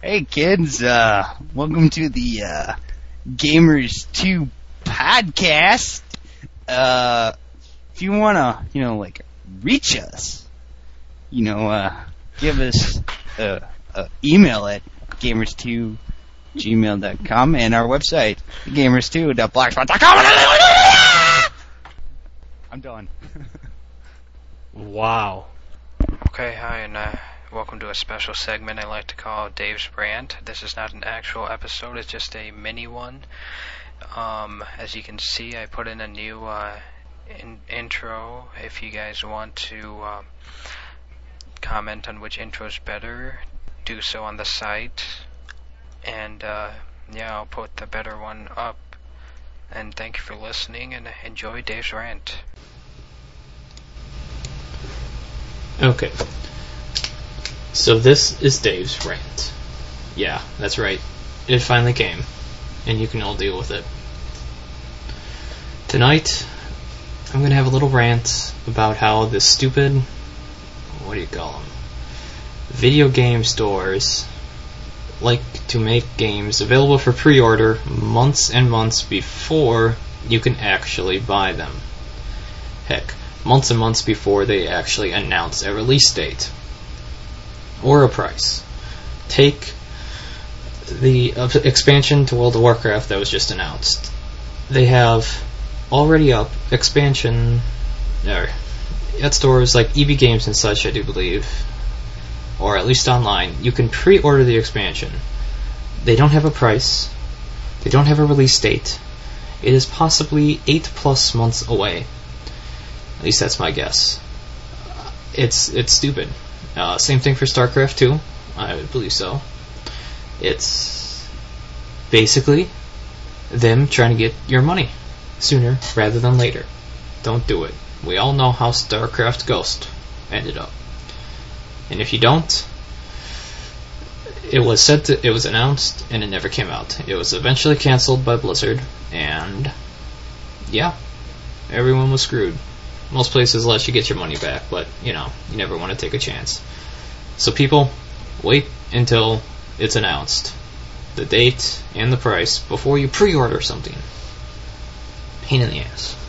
Hey kids, welcome to the Gamers 2 podcast. If you wanna, reach us, give us email at gamers2gmail.com and our website, gamers2.blogspot.com. I'm done. Wow. Okay, hi, and welcome to a special segment I like to call Dave's Rant. This is not an actual episode, it's just a mini one. As you can see, I put in a new intro. If you guys want to comment on which intro is better, do so on the site. And I'll put the better one up. And thank you for listening, and enjoy Dave's Rant. Okay. So this is Dave's Rant. Yeah, that's right. It finally came, and you can all deal with it. Tonight, I'm going to have a little rant about how the stupid, what do you call them, video game stores like to make games available for pre-order months and months before you can actually buy them. Heck, months and months before they actually announce a release date or a price. Take the expansion to World of Warcraft that was just announced. They have already up expansion at stores like EB Games and such, I do believe, or at least online. You can pre-order the expansion. They don't have a price. They don't have a release date. It is possibly 8+ months away. At least that's my guess. It's stupid. Same thing for StarCraft 2. I believe so. It's basically them trying to get your money sooner rather than later. Don't do it. We all know how StarCraft Ghost ended up. And if you don't, it was announced and it never came out. It was eventually canceled by Blizzard, and yeah, everyone was screwed. Most places let you get your money back, but you never want to take a chance. So people, wait until it's announced, the date and the price, before you pre-order something. Pain in the ass.